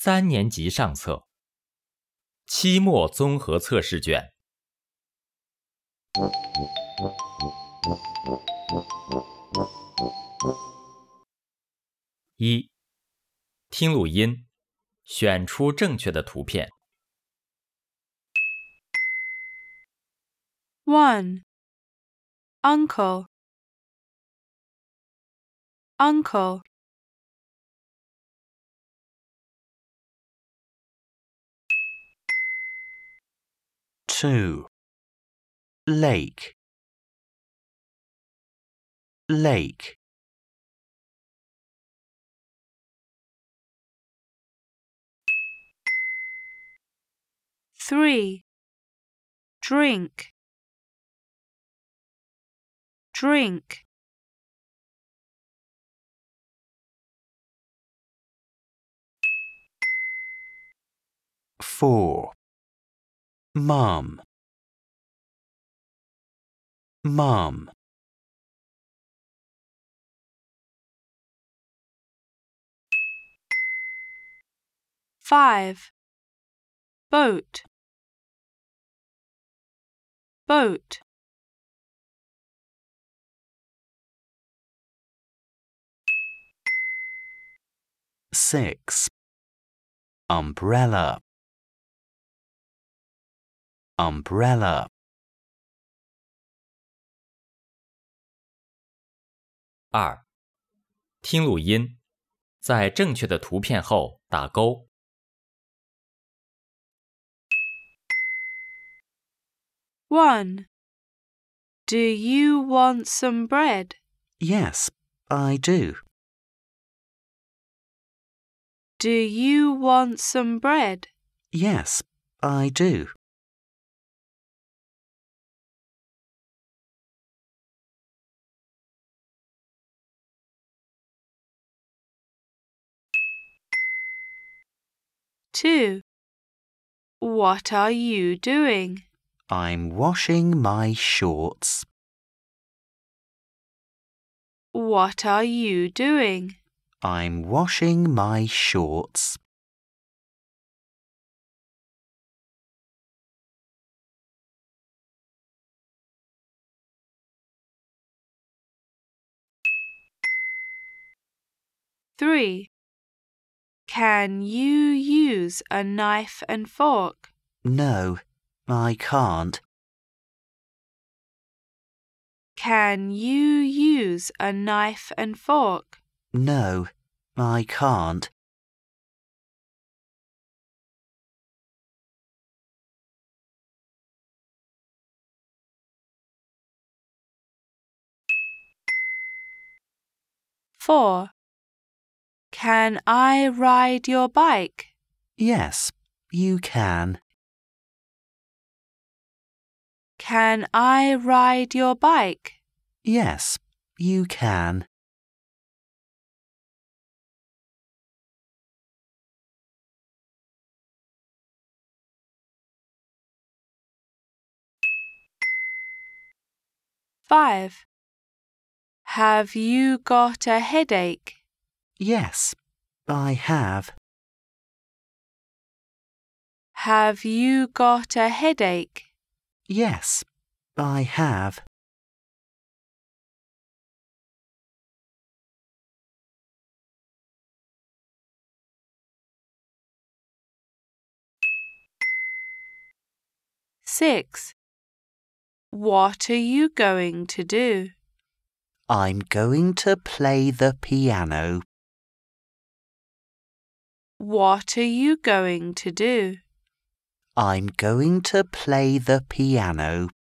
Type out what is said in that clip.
3年级上册，期末综合测试卷。1. 听录音，选出正确的图片。 1. Uncle, uncle. 2. Lake, lake. 3. Drink, drink. 4. Mom, mom. 5. Boat, boat. 6. Umbrella, umbrella. 2. 听录音，在正确的图片后打勾。 1. Do you want some bread? Yes, I do. Do you want some bread? Yes, I do. 2. What are you doing? I'm washing my shorts. What are you doing? I'm washing my shorts. 3. Can you use a knife and fork? No, I can't. Can you use a knife and fork? No, I can't. 4. Can I ride your bike? Yes, you can. Can I ride your bike? Yes, you can. 5. Have you got a headache? Yes, I have. Have you got a headache? Yes, I have. 6. What are you going to do? I'm going to play the piano. What are you going to do? I'm going to play the piano.